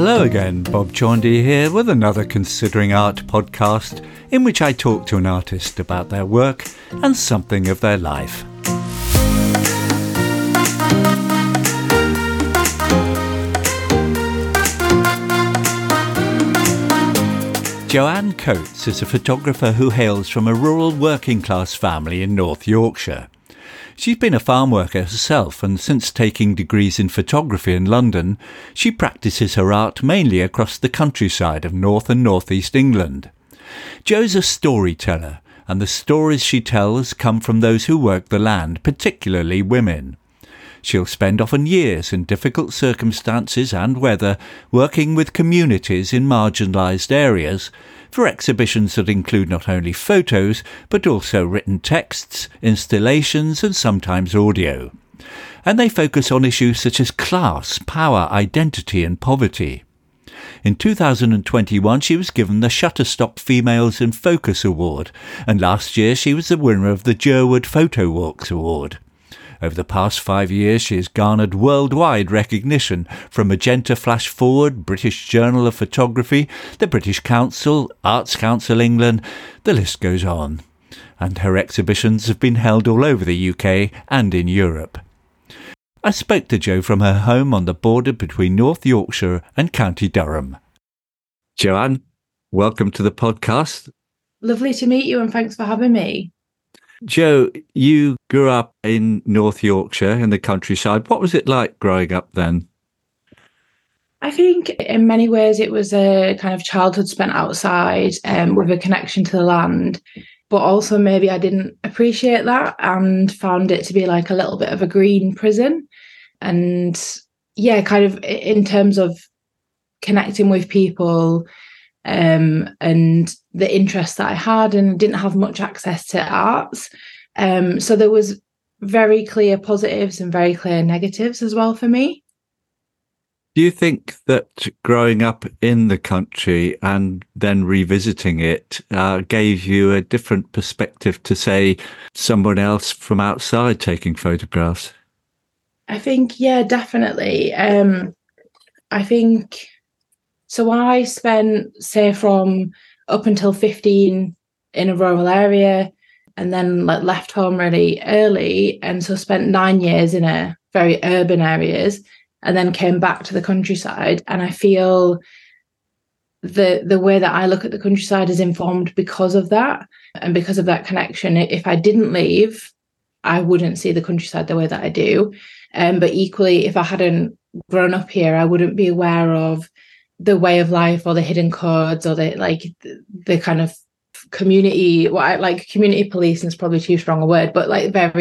Hello again, Bob Chaundy here with another Considering Art podcast in which I talk to an artist about their work and something of their life. Joanne Coates is a photographer who hails from a rural working class family in North Yorkshire. She's been a farm worker herself, and since taking degrees in photography in London, she practices her art mainly across the countryside of North and North East England. Jo's a storyteller, and the stories she tells come from those who work the land, particularly women. She'll spend often years in difficult circumstances and weather working with communities in marginalised areas for exhibitions that include not only photos but also written texts, installations and sometimes audio. And they focus on issues such as class, power, identity and poverty. In 2021 she was given the Shutterstock Females in Focus Award, and last year she was the winner of the Jerwood Photo Walks Award. Over the past 5 years, she has garnered worldwide recognition from Magenta Flash Forward, British Journal of Photography, the British Council, Arts Council England, the list goes on. And her exhibitions have been held all over the UK and in Europe. I spoke to Jo from her home on the border between North Yorkshire and County Durham. Joanne, welcome to the podcast. Lovely to meet you and thanks for having me. Jo, you grew up in North Yorkshire in the countryside. What was it like growing up then? I think in many ways it was a kind of childhood spent outside with a connection to the land, but also maybe I didn't appreciate that and found it to be like a little bit of a green prison. And yeah, kind of in terms of connecting with people and the interest that I had, and didn't have much access to arts. So there was very clear positives and very clear negatives as well for me. Do you think that growing up in the country and then revisiting it gave you a different perspective to, say, someone else from outside taking photographs? I think, yeah, definitely. I think... So I spent, say, from up until 15 in a rural area and then left home really early. And so spent 9 years in a very urban areas and then came back to the countryside. And I feel the way that I look at the countryside is informed because of that and because of that connection. If I didn't leave, I wouldn't see the countryside the way that I do. But equally, if I hadn't grown up here, I wouldn't be aware of the way of life or the hidden codes or the kind of community, community policing is probably too strong a word, but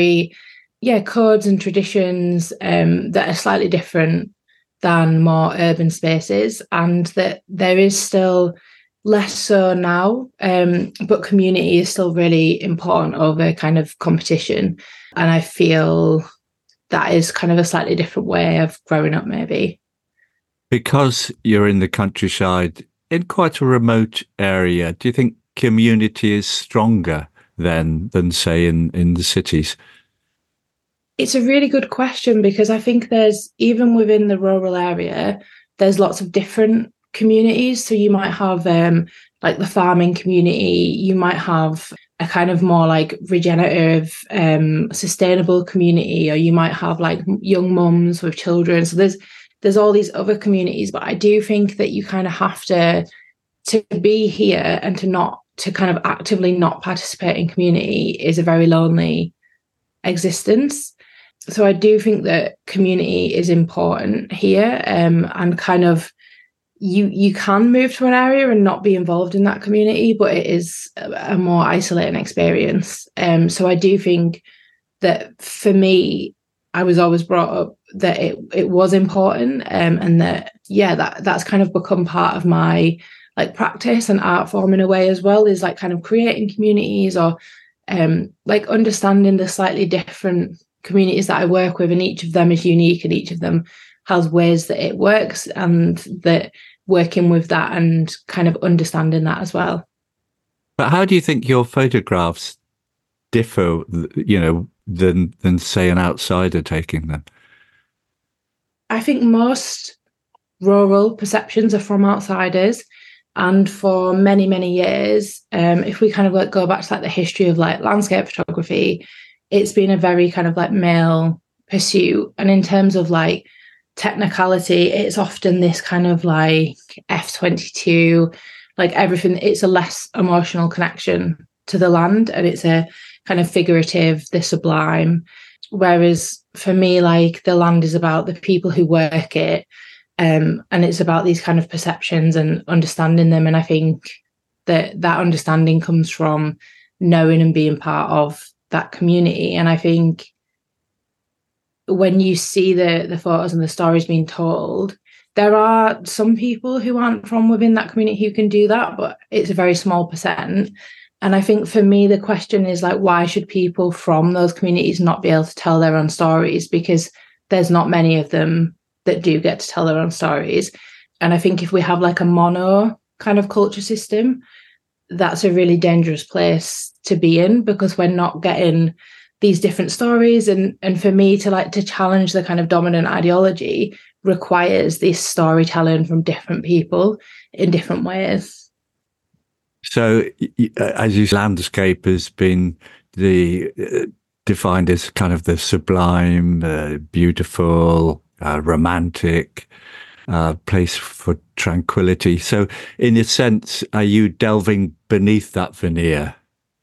codes and traditions that are slightly different than more urban spaces, and that there is still less so now, but community is still really important over kind of competition. And I feel that is kind of a slightly different way of growing up maybe. Because you're in the countryside, in quite a remote area, do you think community is stronger than say, in the cities? It's a really good question, because I think there's, even within the rural area, there's lots of different communities. So you might have the farming community, you might have a kind of more like regenerative, sustainable community, or you might have like young mums with children. So there's all these other communities, but I do think that you kind of have to be here and to kind of actively not participate in community is a very lonely existence. So I do think that community is important here, and kind of you can move to an area and not be involved in that community, but it is a more isolating experience. So I do think that for me, I was always brought up that it was important, and that's kind of become part of my practice and art form in a way as well, is kind of creating communities or understanding the slightly different communities that I work with, and each of them is unique and each of them has ways that it works, and that working with that and kind of understanding that as well. But how do you think your photographs differ, than say an outsider taking them? I think most rural perceptions are from outsiders. And for many, many years, if we kind of like go back to like the history of like landscape photography, it's been a very kind of like male pursuit. And in terms of like technicality, it's often this kind of like F22, like everything. It's a less emotional connection to the land, and it's a kind of figurative, the sublime. Whereas for me, like the land is about the people who work it. And it's about these kind of perceptions and understanding them. And I think that understanding comes from knowing and being part of that community. And I think when you see the photos and the stories being told, there are some people who aren't from within that community who can do that, but it's a very small percent. And I think for me, the question is like, why should people from those communities not be able to tell their own stories? Because there's not many of them that do get to tell their own stories. And I think if we have like a mono kind of culture system, that's a really dangerous place to be in, because we're not getting these different stories. And for me to challenge the kind of dominant ideology requires this storytelling from different people in different ways. So as you, landscape has been defined as kind of the sublime, beautiful, romantic place for tranquility. So in a sense, are you delving beneath that veneer?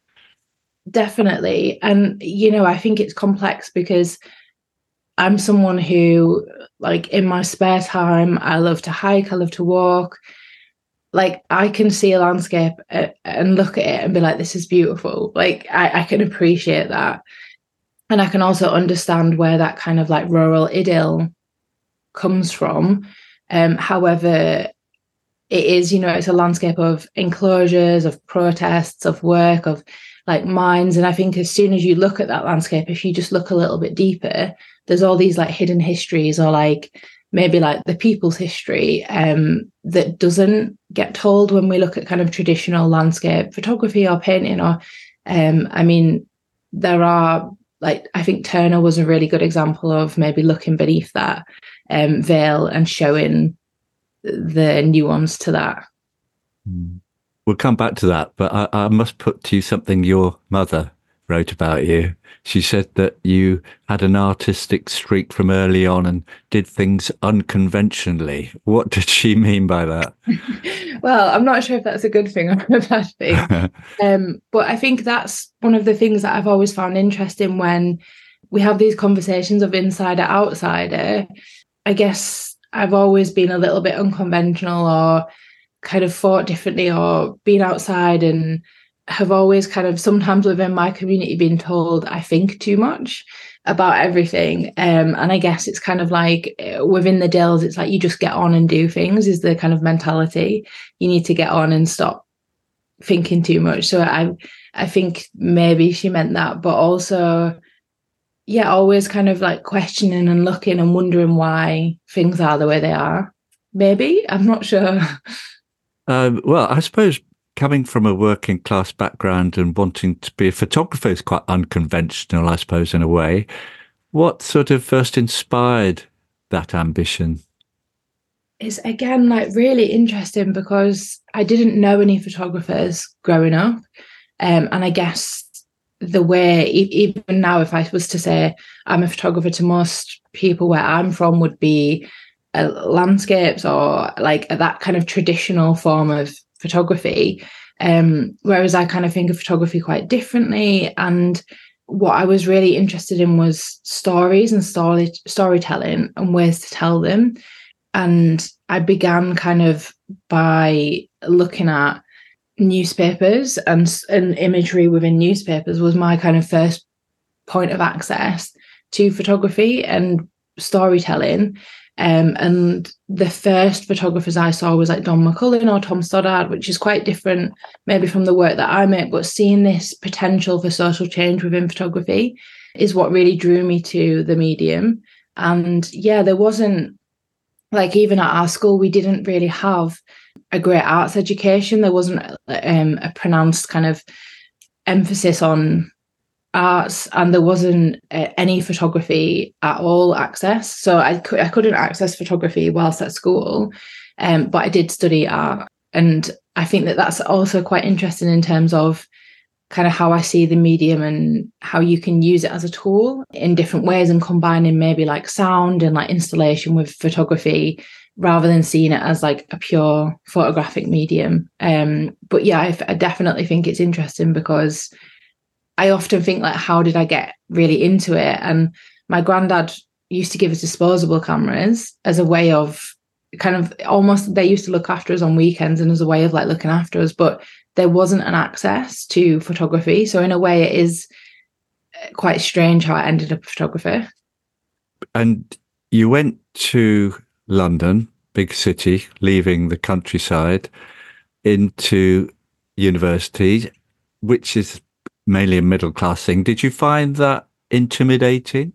Definitely. And, I think it's complex because I'm someone who, like, in my spare time, I love to hike, I love to walk. Like, I can see a landscape and look at it and be like, this is beautiful. Like, I can appreciate that. And I can also understand where that kind of like rural idyll comes from. However, it is, it's a landscape of enclosures, of protests, of work, of like mines. And I think as soon as you look at that landscape, if you just look a little bit deeper, there's all these like hidden histories, or like maybe like the people's history that doesn't get told when we look at kind of traditional landscape photography or painting. Or I mean, there are, like, I think Turner was a really good example of maybe looking beneath that veil and showing the nuance to that. We'll come back to that, but I must put to you something your mother wrote about you. She said that you had an artistic streak from early on and did things unconventionally. What did she mean by that? Well, I'm not sure if that's a good thing or a bad thing. But I think that's one of the things that I've always found interesting when we have these conversations of insider, outsider. I guess I've always been a little bit unconventional, or kind of thought differently, or been outside, and have always kind of sometimes within my community been told I think too much about everything. And I guess it's kind of like within the Dills, it's like you just get on and do things is the kind of mentality. You need to get on and stop thinking too much. So I think maybe she meant that, but also, yeah, always kind of like questioning and looking and wondering why things are the way they are. Maybe, I'm not sure. Well, I suppose coming from a working class background and wanting to be a photographer is quite unconventional, I suppose, in a way. What sort of first inspired that ambition? It's again like really interesting because I didn't know any photographers growing up. And I guess the way, even now, if I was to say I'm a photographer, to most people where I'm from would be landscapes or like that kind of traditional form of photography. Whereas I kind of think of photography quite differently. And what I was really interested in was stories and storytelling and ways to tell them. And I began kind of by looking at newspapers, and imagery within newspapers was my kind of first point of access to photography and storytelling. And the first photographers I saw was like Don McCullin or Tom Stoddard, which is quite different maybe from the work that I make, but seeing this potential for social change within photography is what really drew me to the medium. And yeah, there wasn't, like, even at our school, we didn't really have a great arts education. There wasn't a pronounced kind of emphasis on arts, and there wasn't any photography at all access. So I couldn't access photography whilst at school, but I did study art. And I think that that's also quite interesting in terms of kind of how I see the medium and how you can use it as a tool in different ways, and combining maybe like sound and like installation with photography rather than seeing it as like a pure photographic medium. But yeah, I definitely think it's interesting, because I often think like, how did I get really into it? And my granddad used to give us disposable cameras as a way of kind of almost, they used to look after us on weekends and as a way of like looking after us, but there wasn't an access to photography. So in a way it is quite strange how I ended up a photographer. And you went to London, big city, leaving the countryside into university, which is mainly a middle class thing. Did you find that intimidating?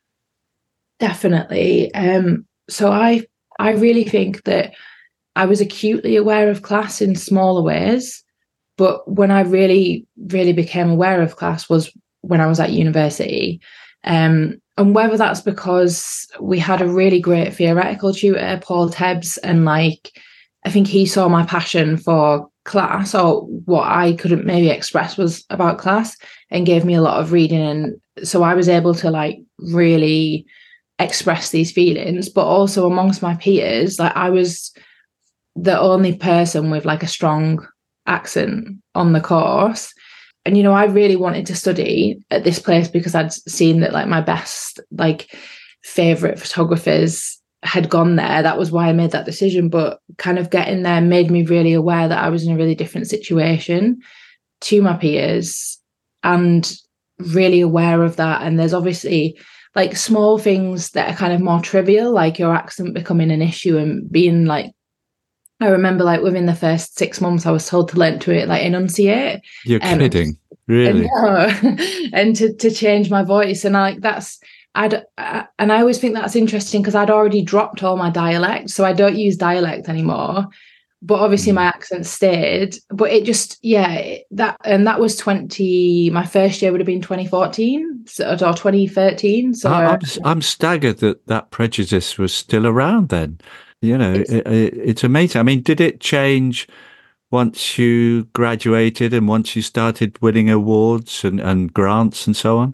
Definitely. So I really think that I was acutely aware of class in smaller ways, but when I really, really became aware of class was when I was at university. And whether that's because we had a really great theoretical tutor, Paul Tebbs, and like, I think he saw my passion for class, or what I couldn't maybe express was about class, and gave me a lot of reading. And so I was able to like really express these feelings, but also amongst my peers, like I was the only person with like a strong accent on the course. And, you know, I really wanted to study at this place because I'd seen that like my best, like favorite photographers had gone there. That was why I made that decision. But kind of getting there made me really aware that I was in a really different situation to my peers, and really aware of that. And there's obviously like small things that are kind of more trivial, like your accent becoming an issue and being like, I remember like within the first 6 months, I was told to learn to like enunciate. You're kidding, really? And to change my voice. And I like and I always think that's interesting, because I'd already dropped all my dialect, so I don't use dialect anymore. But obviously my accent stayed. But it just, yeah, that was my first year would have been 2014 or 2013. So I'm staggered that prejudice was still around then. You know, it's amazing. I mean, did it change once you graduated and once you started winning awards and grants and so on?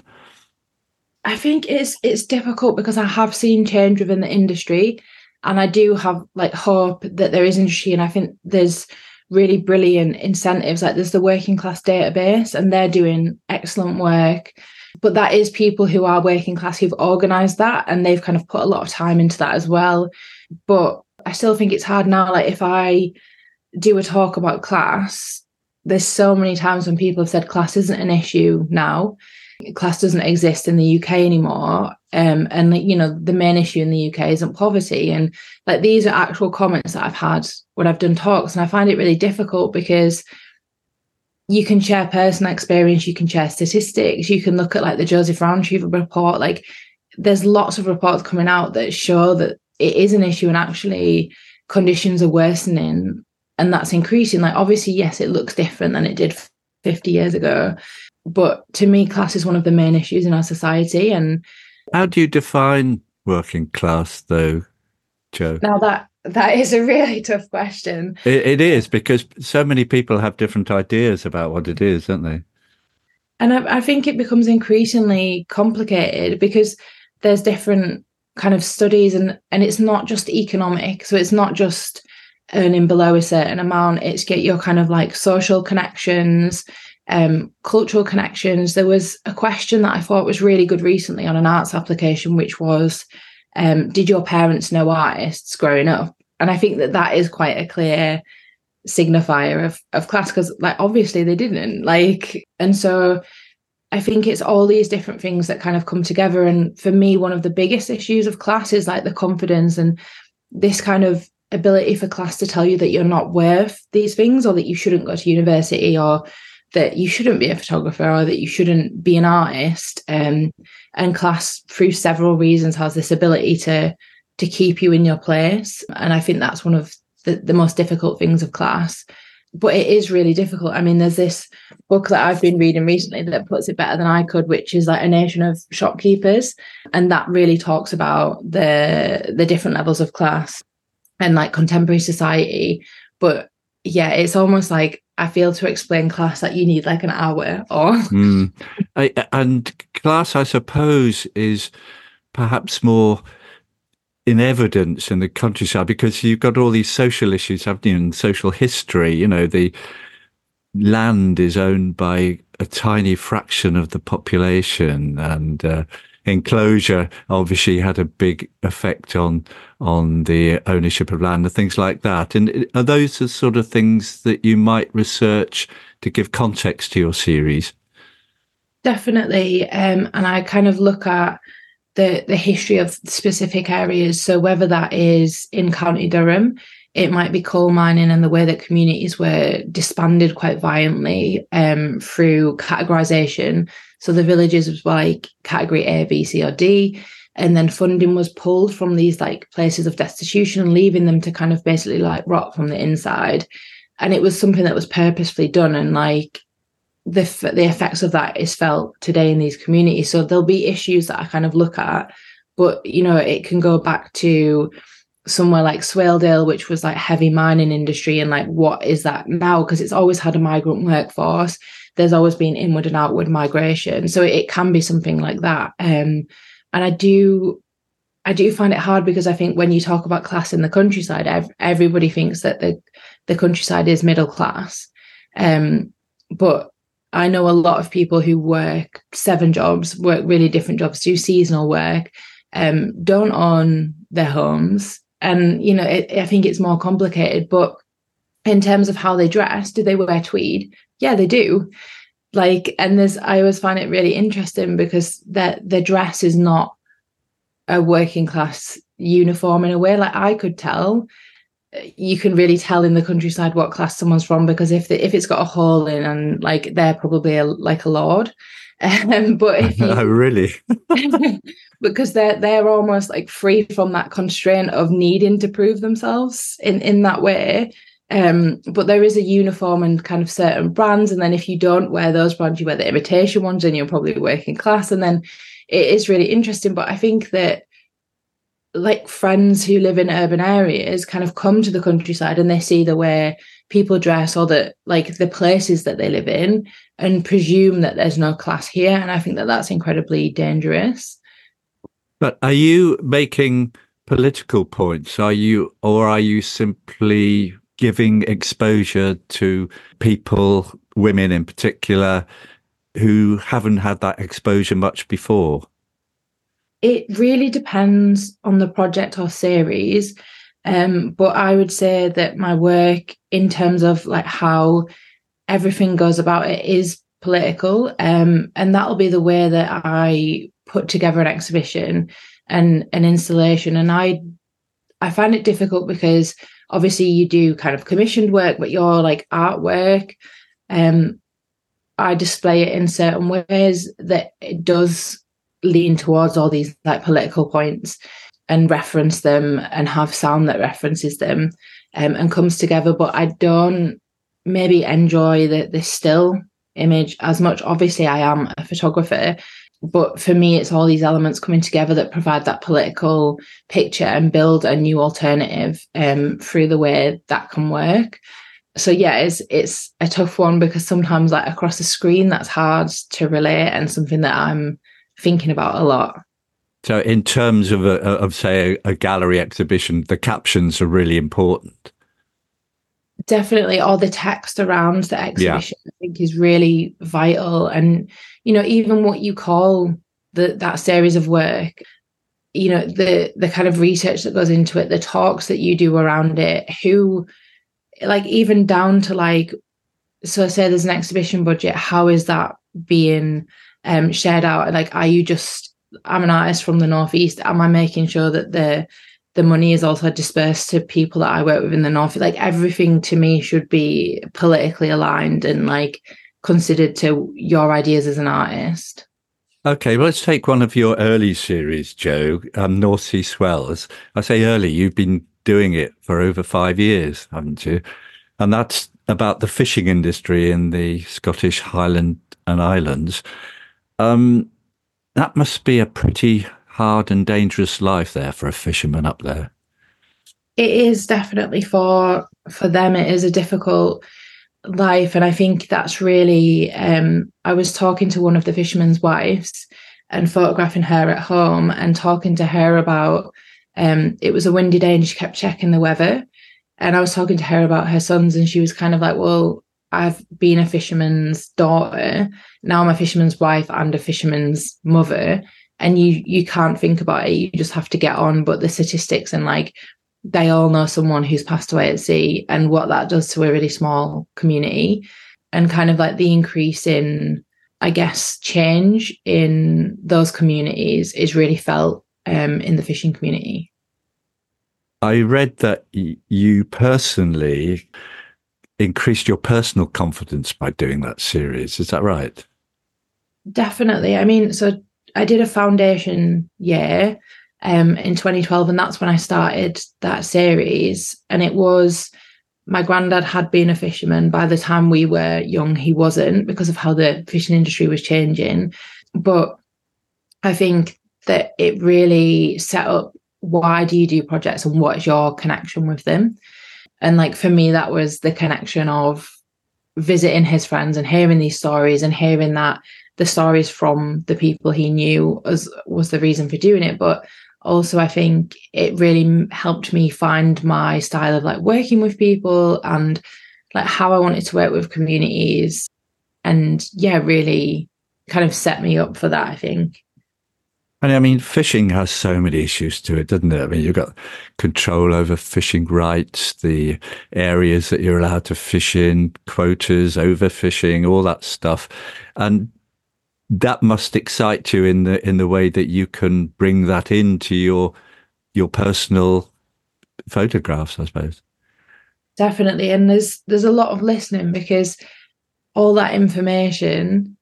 I think it's difficult, because I have seen change within the industry, and I do have like hope that there is industry. And I think there's really brilliant incentives. Like there's the Working Class Database, and they're doing excellent work. But that is people who are working class who've organised that, and they've kind of put a lot of time into that as well. But I still think it's hard now. Like if I do a talk about class, there's so many times when people have said class isn't an issue now. Class doesn't exist in the UK anymore. And you know, the main issue in the UK isn't poverty. And like these are actual comments that I've had when I've done talks. And I find it really difficult, because you can share personal experience, you can share statistics, you can look at like the Joseph Rowntree report. Like there's lots of reports coming out that show that it is an issue, and actually conditions are worsening, and that's increasing. Like obviously, yes, it looks different than it did 50 years ago. But to me, class is one of the main issues in our society. And how do you define working class, though, Jo? Now that is a really tough question. It is, because so many people have different ideas about what it is, don't they? And I think it becomes increasingly complicated, because there's different kind of studies, and it's not just economic. So it's not just earning below a certain amount. It's get your kind of like social connections, cultural connections. There was a question that I thought was really good recently on an arts application, which was, did your parents know artists growing up? And I think that is quite a clear signifier of class, because like obviously they didn't. Like, and so I think it's all these different things that kind of come together. And for me, one of the biggest issues of class is like the confidence and this kind of ability for class to tell you that you're not worth these things, or that you shouldn't go to university, or that you shouldn't be a photographer, or that you shouldn't be an artist. And class, through several reasons, has this ability to keep you in your place. And I think that's one of the most difficult things of class. but it is really difficult. I mean, there's this book that I've been reading recently that puts it better than I could, which is like A Nation of Shopkeepers. And that really talks about the different levels of class and like contemporary society. But yeah, it's almost like I feel to explain class that you need like an hour or. And class, I suppose, is perhaps more in evidence in the countryside because you've got all these social issues, haven't you, and social history. You know, the land is owned by a tiny fraction of the population, and enclosure obviously had a big effect on the ownership of land and things like that. And are those the sort of things that you might research to give context to your series? Definitely. And I kind of look at the history of specific areas. So whether that is in County Durham, it might be coal mining and the way that communities were disbanded quite violently through categorisation. So the villages was like category A, B, C, or D. And then funding was pulled from these like places of destitution, leaving them to kind of basically like rot from the inside. And it was something that was purposefully done. And like the effects of that is felt today in these communities. So there'll be issues that I kind of look at, but you know, it can go back to somewhere like Swaledale, which was like heavy mining industry, and like what is that now? Because it's always had a migrant workforce. There's always been inward and outward migration. So it can be something like that. And I do find it hard because I think when you talk about class in the countryside, everybody thinks that the countryside is middle class. But I know a lot of people who work 7 jobs, work really different jobs, do seasonal work, don't own their homes. And, you know, I think it's more complicated. But in terms of how they dress, do they wear tweed? Yeah, they do. Like, and I always find it really interesting because the dress is not a working class uniform in a way. Like I could tell. You can really tell in the countryside what class someone's from because if it's got a hole in and like they're probably a lord, but if you, oh really, because they're almost like free from that constraint of needing to prove themselves in that way. But there is a uniform and kind of certain brands, and then if you don't wear those brands, you wear the imitation ones, and you're probably working class. And then it is really interesting. But I think that like friends who live in urban areas kind of come to the countryside and they see the way people dress or the places that they live in and presume that there's no class here. And I think that that's incredibly dangerous. But are you making political points? Are you simply giving exposure to people, women in particular, who haven't had that exposure much before? It really depends on the project or series. But I would say that my work in terms of like how everything goes about it is political. And that'll be the way that I put together an exhibition and an installation. And I find it difficult because obviously you do kind of commissioned work, but your like artwork, I display it in certain ways that it does lean towards all these like political points and reference them and have sound that references them and comes together. But I don't maybe enjoy the still image as much. Obviously, I am a photographer, but for me, it's all these elements coming together that provide that political picture and build a new alternative through the way that can work. So yeah, it's a tough one because sometimes like across the screen, that's hard to relate and something that I'm thinking about a lot. So in terms of say a gallery exhibition, the captions are really important. Definitely, or the text around the exhibition, I think is really vital. And, you know, even what you call that series of work, you know, the kind of research that goes into it, the talks that you do around it, who, like, even down to like, so say there's an exhibition budget, how is that being shared out? Like, I'm an artist from the Northeast, am I making sure that the money is also dispersed to people that I work with in the North? Like, everything to me should be politically aligned and like considered to your ideas as an artist. Okay, well, let's take one of your early series, Jo, North Sea Swells. I say early, you've been doing it for over 5 years, haven't you? And that's about the fishing industry in the Scottish Highland and Islands. That must be a pretty hard and dangerous life there for a fisherman up there. It is definitely for them. It is a difficult life, and I think that's really. I was talking to one of the fishermen's wives and photographing her at home and talking to her about. It was a windy day, and she kept checking the weather. And I was talking to her about her sons, and she was kind of like, "Well, I've been a fisherman's daughter. Now I'm a fisherman's wife and a fisherman's mother, and you can't think about it. You just have to get on." But the statistics and like. They all know someone who's passed away at sea, and what that does to a really small community, and kind of like the increase in, I guess, change in those communities is really felt in the fishing community. I read that you personally increased your personal confidence by doing that series. Is that right? Definitely. I mean, so I did a foundation year in 2012, and that's when I started that series. And it was, my granddad had been a fisherman. By the time we were young, he wasn't, because of how the fishing industry was changing. But I think that it really set up, why do you do projects and what's your connection with them? And like for me, that was the connection of visiting his friends and hearing these stories and hearing that the stories from the people he knew was the reason for doing it. But also, I think it really helped me find my style of like working with people and like how I wanted to work with communities. And yeah, really kind of set me up for that, I think. And I mean, fishing has so many issues to it, doesn't it? I mean, you've got control over fishing rights, the areas that you're allowed to fish in, quotas, overfishing, all that stuff. And that must excite you in the way that you can bring that into your personal photographs, I suppose. Definitely. And there's a lot of listening, because all that information,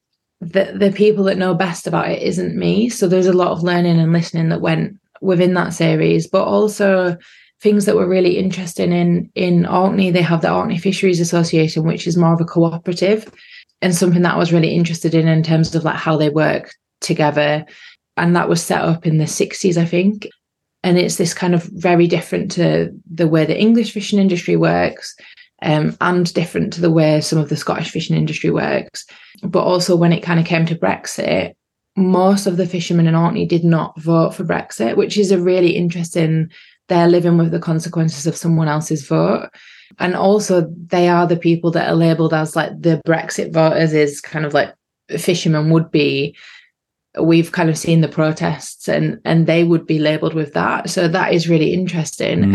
the people that know best about it isn't me. So there's a lot of learning and listening that went within that series, but also things that were really interesting in Orkney. They have the Orkney Fisheries Association, which is more of a cooperative, and something that I was really interested in terms of like how they work together. And that was set up in the 60s, I think. And it's this kind of very different to the way the English fishing industry works, and different to the way some of the Scottish fishing industry works. But also when it kind of came to Brexit, most of the fishermen in Orkney did not vote for Brexit, which is a really interesting, they're living with the consequences of someone else's vote. And also they are the people that are labelled as like the Brexit voters, is kind of like fishermen would be. We've kind of seen the protests and they would be labelled with that. So that is really interesting.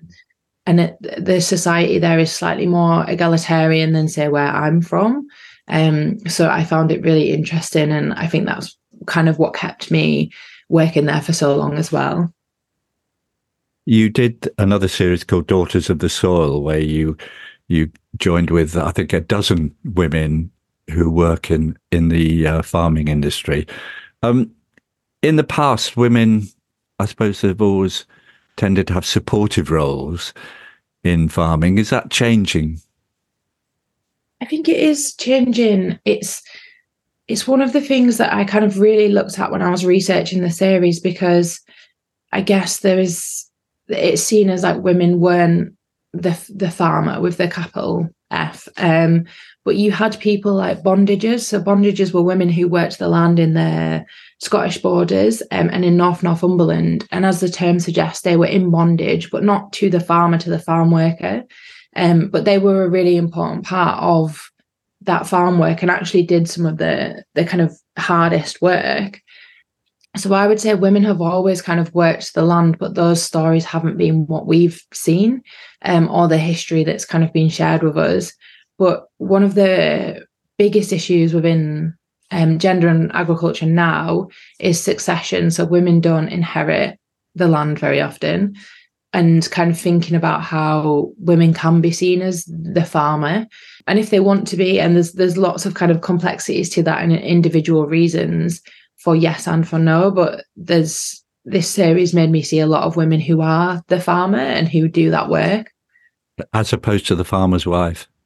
The society there is slightly more egalitarian than, say, where I'm from. So I found it really interesting. And I think that's kind of what kept me working there for so long as well. You did another series called Daughters of the Soil, where you joined with, I think, a dozen women who work in the farming industry. In the past, women, I suppose, have always tended to have supportive roles in farming. Is that changing? I think it is changing. It's one of the things that I kind of really looked at when I was researching the series, because I guess it's seen as like women weren't the farmer with the capital F. But you had people like bondages. So bondages were women who worked the land in the Scottish borders and in Northumberland. And as the term suggests, they were in bondage, but not to the farmer, to the farm worker. But they were a really important part of that farm work and actually did some of the kind of hardest work. So I would say women have always kind of worked the land, but those stories haven't been what we've seen, or the history that's kind of been shared with us. But one of the biggest issues within gender and agriculture now is succession. So women don't inherit the land very often, and kind of thinking about how women can be seen as the farmer, and if they want to be, and there's lots of kind of complexities to that and individual reasons for yes and for no. But this series made me see a lot of women who are the farmer and who do that work. As opposed to the farmer's wife.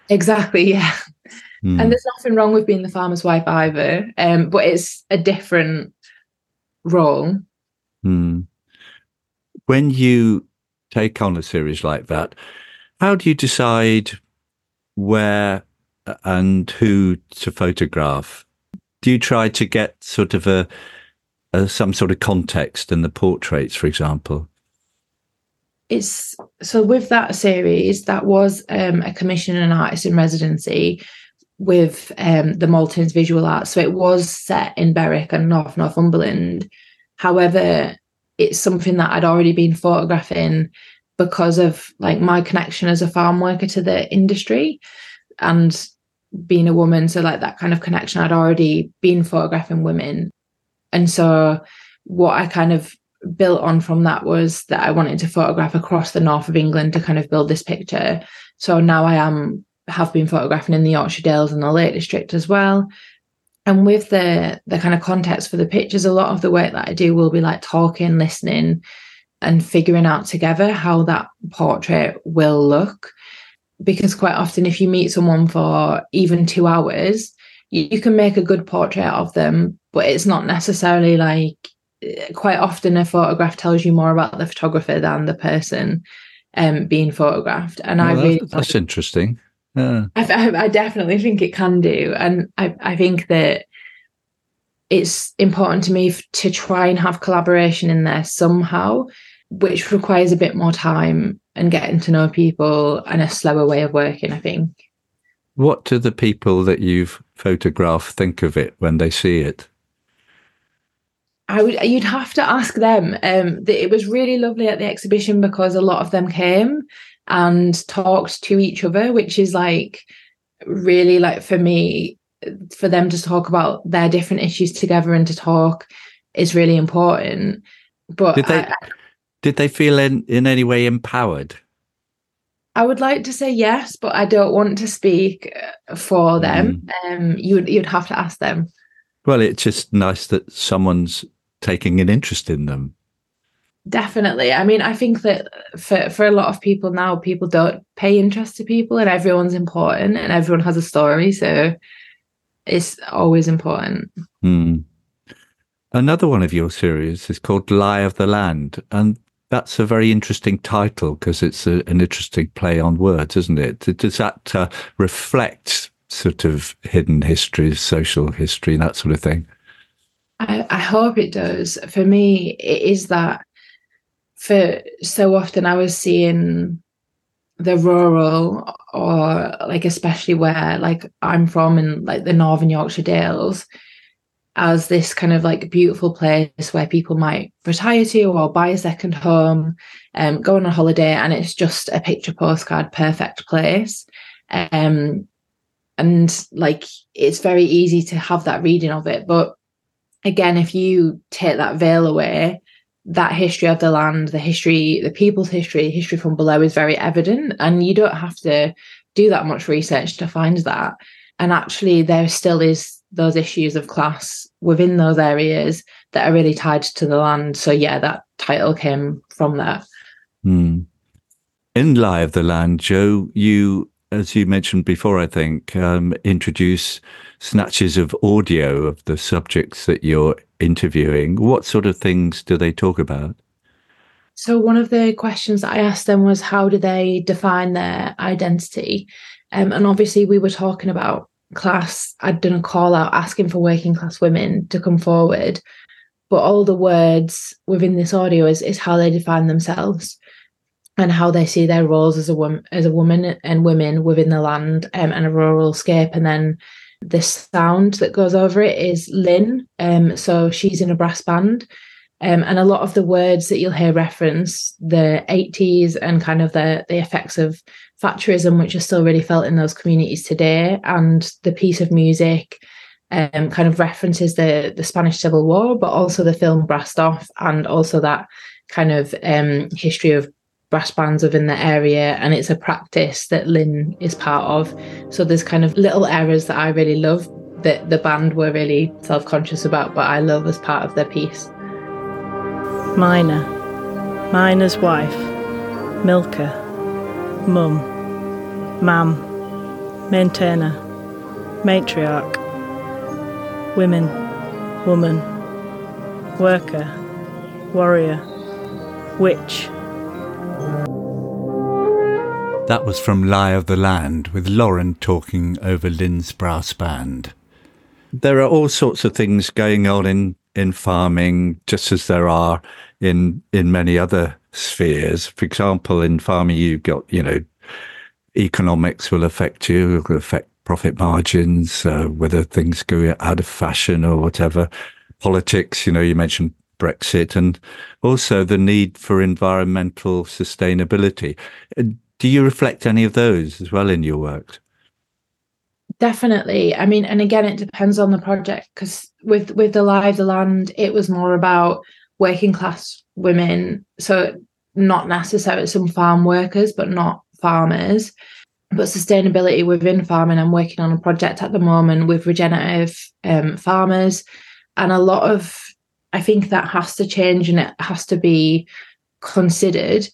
Exactly, yeah. And Mm, there's nothing wrong with being the farmer's wife either, but it's a different role. mm. When you take on a series like that, how do you decide where and who to photograph? Do you try to get sort of a some sort of context in the portraits, for example? It's so with that series, that was a commission and artist in residency with the Maltings Visual Arts. So it was set in Berwick and Northumberland. However, it's something that I'd already been photographing because of like my connection as a farm worker to the industry and being a woman. So like that kind of connection, I'd already been photographing women. And so what I kind of built on from that was that I wanted to photograph across the north of England to kind of build this picture. So now have been photographing in the Yorkshire Dales and the Lake District as well. And with the kind of context for the pictures, a lot of the work that I do will be like talking, listening, and figuring out together how that portrait will look. Because quite often, if you meet someone for even 2 hours, you can make a good portrait of them, but it's not necessarily like quite often a photograph tells you more about the photographer than the person being photographed. And I Well, really that's interesting. Yeah. I definitely think it can do. And I think that it's important to me to try and have collaboration in there somehow, which requires a bit more time and getting to know people and a slower way of working, I think. What do the people that you've photographed think of it when they see it? You'd have to ask them. It was really lovely at the exhibition because a lot of them came and talked to each other, which is like really like for me, for them to talk about their different issues together and to talk is really important. But Did they feel in any way empowered? I would like to say yes, but I don't want to speak for them. You'd have to ask them. Well, it's just nice that someone's taking an interest in them. Definitely. I mean, I think that for a lot of people now, people don't pay interest to people, and everyone's important, and everyone has a story, so it's always important. Mm. Another one of your series is called Lie of the Land, and that's a very interesting title because it's an interesting play on words, isn't it? Does that reflect sort of hidden history, social history, that sort of thing? I hope it does. For me, it is that for so often I was seeing the rural or like especially where like I'm from in like the Northern Yorkshire Dales as this kind of like beautiful place where people might retire to or buy a second home, go on a holiday, and it's just a picture postcard perfect place. And like it's very easy to have that reading of it. But again, if you take that veil away, that history of the land, the history, the people's history from below is very evident. And you don't have to do that much research to find that. And actually, there still is those issues of class within those areas that are really tied to the land. So yeah, that title came from that. Mm. In Lie of the Land, Jo, you, as you mentioned before, I think, introduce snatches of audio of the subjects that you're interviewing. What sort of things do they talk about? So one of the questions that I asked them was how do they define their identity? And obviously we were talking about class. I'd done a call out asking for working class women to come forward, but all the words within this audio is how they define themselves and how they see their roles as a woman and women within the land and a rural scape. And then the sound that goes over it is Lynn. So she's in a brass band. And a lot of the words that you'll hear reference the 80s and kind of the effects of Thatcherism, which are still really felt in those communities today. And the piece of music kind of references the Spanish Civil War, but also the film Brassed Off and also that kind of history of brass bands within the area. And it's a practice that Lynn is part of. So there's kind of little errors that I really love that the band were really self-conscious about, but I love as part of their piece. Miner, miner's wife, milker, mum, mam, maintainer, matriarch, women, woman, worker, warrior, witch. That was from Lie of the Land, with Lauren talking over Lynn's brass band. There are all sorts of things going on in farming, just as there are in many other spheres. For example, in farming, you've got, economics will affect you, it will affect profit margins, whether things go out of fashion or whatever. Politics, you mentioned Brexit, and also the need for environmental sustainability. Do you reflect any of those as well in your work? Definitely. I mean, and again, it depends on the project, because with the Lie of the Land, it was more about working class women. So not necessarily some farm workers, but not farmers, but sustainability within farming. I'm working on a project at the moment with regenerative farmers. And I think that has to change and it has to be considered.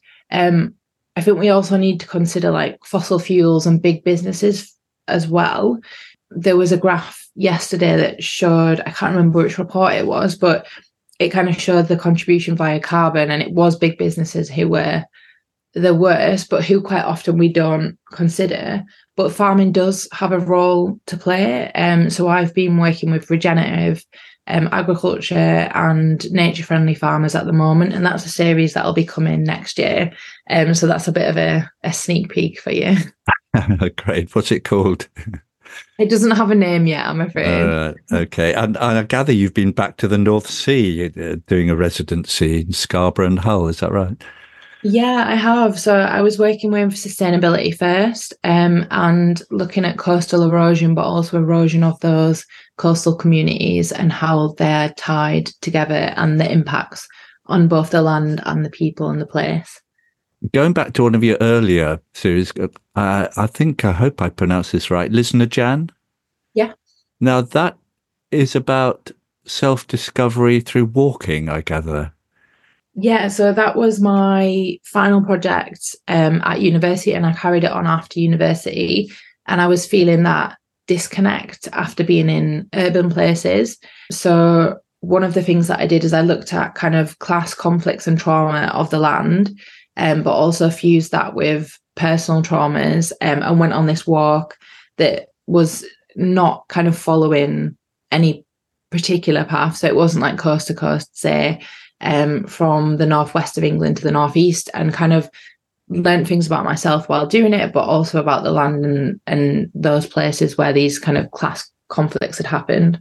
I think we also need to consider like fossil fuels and big businesses as well. There was a graph yesterday that showed, I can't remember which report it was, but it kind of showed the contribution via carbon, and it was big businesses who were the worst, but who quite often we don't consider. But farming does have a role to play. So I've been working with regenerative agriculture and nature-friendly farmers at the moment, and that's a series that'll be coming next year. So that's a bit of a sneak peek for you. Great. What's it called? It doesn't have a name yet, I'm afraid. Okay. And I gather you've been back to the North Sea doing a residency in Scarborough and Hull, is that right? Yeah, I have. So I was working with sustainability first, and looking at coastal erosion, but also erosion of those coastal communities and how they're tied together and the impacts on both the land and the people and the place. Going back to one of your earlier series, I hope I pronounced this right, Listener Jan? Yeah. Now that is about self-discovery through walking, I gather. Yeah, so that was my final project at university, and I carried it on after university. And I was feeling that disconnect after being in urban places. So one of the things that I did is I looked at kind of class conflicts and trauma of the land, but also fused that with personal traumas, and went on this walk that was not kind of following any particular path. So it wasn't like coast to coast, say, from the northwest of England to the northeast, and kind of learned things about myself while doing it, but also about the land and those places where these kind of class conflicts had happened.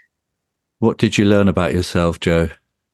What did you learn about yourself, Jo?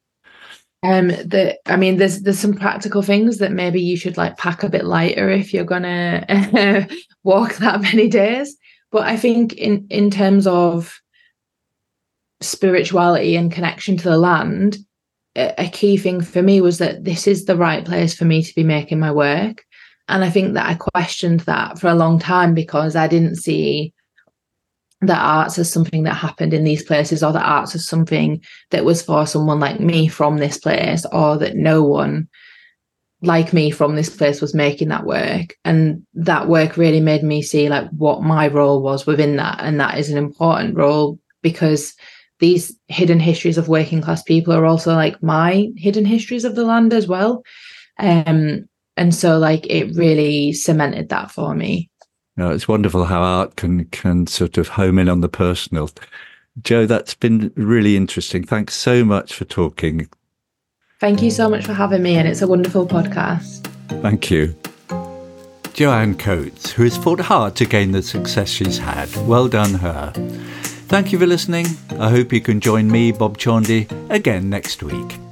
There's some practical things that maybe you should like pack a bit lighter if you're gonna walk that many days. But I think in terms of spirituality and connection to the land, a key thing for me was that this is the right place for me to be making my work. And I think that I questioned that for a long time, because I didn't see the arts as something that happened in these places, or the arts as something that was for someone like me from this place, or that no one like me from this place was making that work. And that work really made me see like what my role was within that. And that is an important role, because these hidden histories of working class people are also like my hidden histories of the land as well. And so like it really cemented that for me. No, it's wonderful how art can sort of home in on the personal. Jo, that's been really interesting. Thanks so much for talking. Thank you so much for having me, and it's a wonderful podcast. Thank you. Joanne Coates, who has fought hard to gain the success she's had. Well done her. Thank you for listening. I hope you can join me, Bob Chaundy, again next week.